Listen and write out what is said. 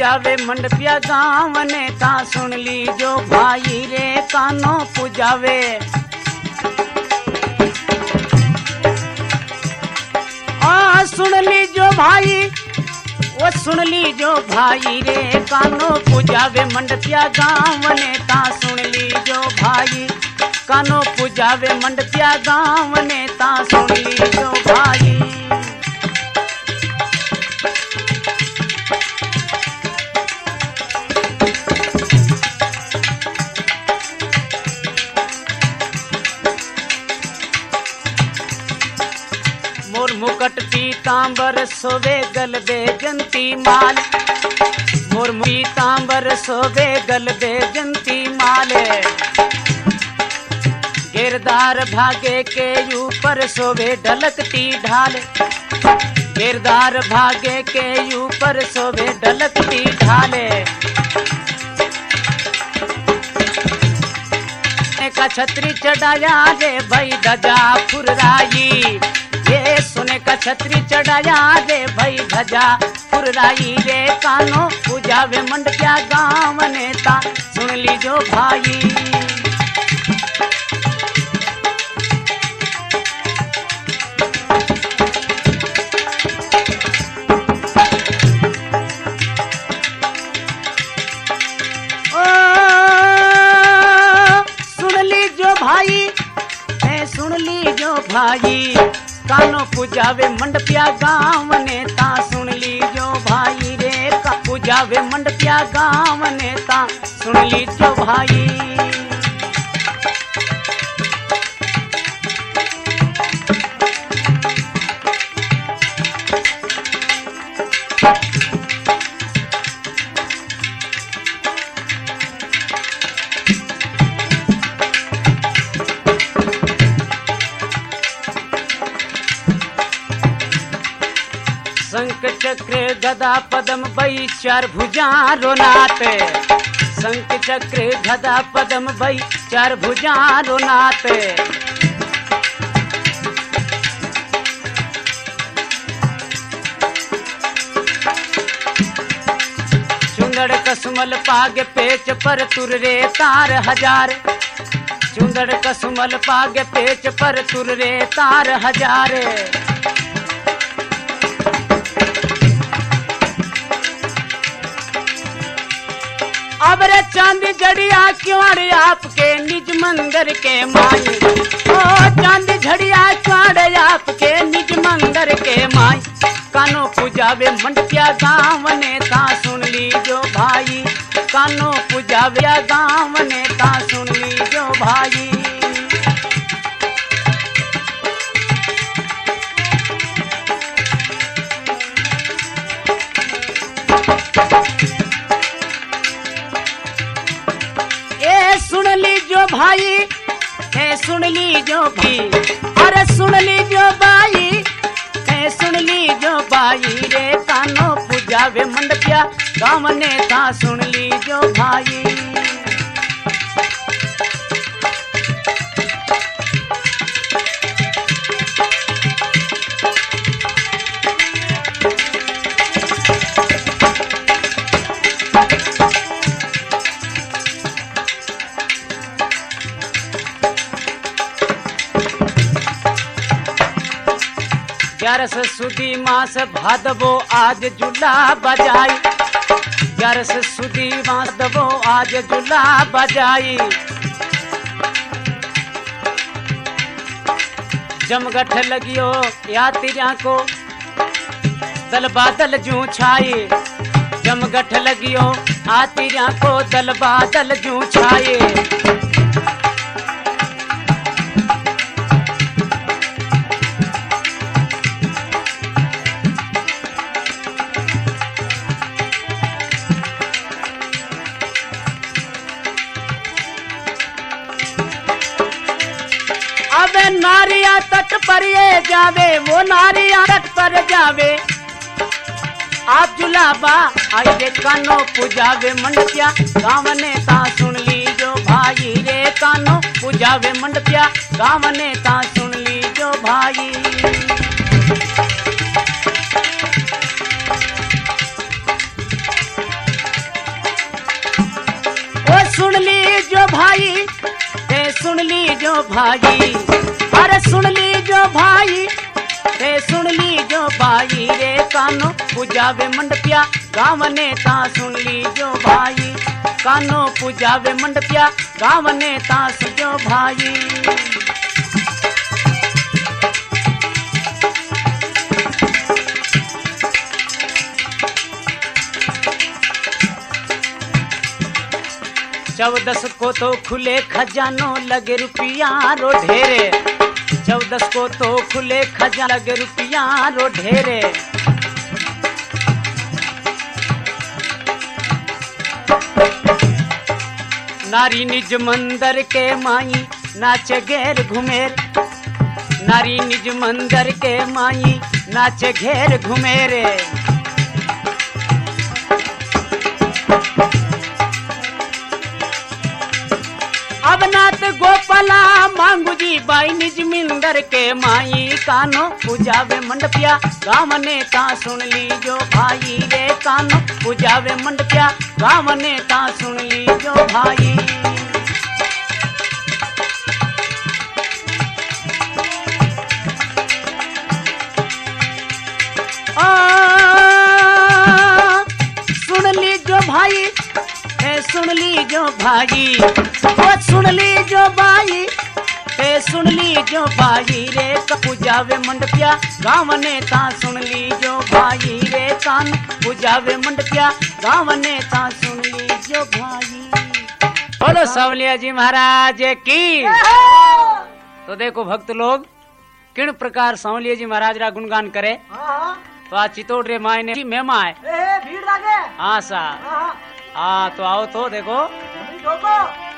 पूजावे मंडपिया गाँव ने ता सुन लीजो भाई रे कानो पूजावे। सुन लीजो भाई वो सुन लीजो भाई रे कानो पूजावे मंडपिया गाँव ने ता सुन लीजो भाई कानो पूजावे मंडपिया गाँव ने ता सुन लीजो भाई। मोर मुकट पीतांबर सोवे गलबे जंती माल। मोर पीतांबर सोवे गलबे जंती माल। गिरदार भागे के ऊपर सोवे ढलकती ढाल। गिरदार भागे के ऊपर सोवे ढलकती ढाल। का छतरी चढ़ाया रे भाई ध्वजा फुर्राई। ये सुने का छतरी चढ़ाया रे भाई ध्वजा फुर्राई रे कानो पूजावे मंडपिया गाँव नेता सुन लीजो भाई। सुन लीजो भाई कानो पूजावे मंडपिया गाँव नेता सुन लीजो भाई रे का पूजावे मंडपिया गाँव नेता सुन लीजो भाई। शंख चक्र गदा पदम बई चार भुजा रोनाथ। शंख चक्र गदा पदम बई चार भुजा रोनाथ। चुंदड़ कसुमल पाग पेच पर तुर रे तार हजार। चुंदड़ कसुमल पाग पेच पर तुर रे तार हजार। अब रे चांदी झड़िया क्यों आपके निज मंदिर के माई। ओ चांदी झड़िया क्यों आपके निज मंदिर के माई। कानो पूजावे मंडपिया गाँव नेता सुन लीजो भाई। कानो पूजावे गाँव नेता सुन लीजो भाई। सुन लीजो भाई ए सुन लीजो भी अरे सुन लीजो भाई ए सुन लीजो भाई रे कानो पूजावे मंडपिया गाँव नेता सुन लीजो भाई। ग्यारस सुदी मास भादवो आज जुला बजाई। ग्यारस सुदी मास भादवो आज जुला बजाई। जमगठ लगियो यात्रिया को दल बादल जू छाए। जमगठ लगियो यात्रिया को दल बादल जू छाए। नारिया तट पर ये जावे वो नारिया तट पर जावे। आप जुलाबा आइए कानो पूजावे मंडपिया गाँव नेता सुन लीजो भाई रे कानो पूजावे मंडपिया गाँव नेता सुन लीजो भाई। सुन ली जो भाई, सुन ली जो भाई, अरे सुन ली जो भाई, सुन ली जो भाई रे कानो पूजावे मंडपिया गाँव नेता सुन ली जो भाई, कानो पूजावे मंडपिया गाँव नेता जो भाई। चौदस को तो खुले खजानो लगे रुपया रो ढेरे, चौदस को तो खुले खजाना लगे रुपया रो ढेरे। नारी निज मंदिर के माई नाचे घेर घुमेर, नारी निज मंदिर के माई नाचे घेर घुमेरे। अब नाथ गोपाला मांगू जी बाई निज मिंदर के माई, कानो पूजावे मंडपिया गाँव नेता सुन ली जो भाई रे, कानो पूजावे मंडपिया गाँव नेता सुन ली जो भाई। सुन ली जो भाई, सुन ली जो भाई, सुन ली जो भाई, सुन ली जो भाई रे पूजावे मंडपिया गाँव नेता सुन ली जो भाई रे, कान पूजावे मंडपिया गाँव नेता सुन ली जो भाई। बोलो सांवलिया जी महाराज की। तो देखो भक्त लोग किन प्रकार सांवलिया जी महाराज रा गुणगान करे। तो आज चितौड़ रे मायने मेहमा है, भीड़ लागे। हाँ सा, हाँ तो आओ तो देखो।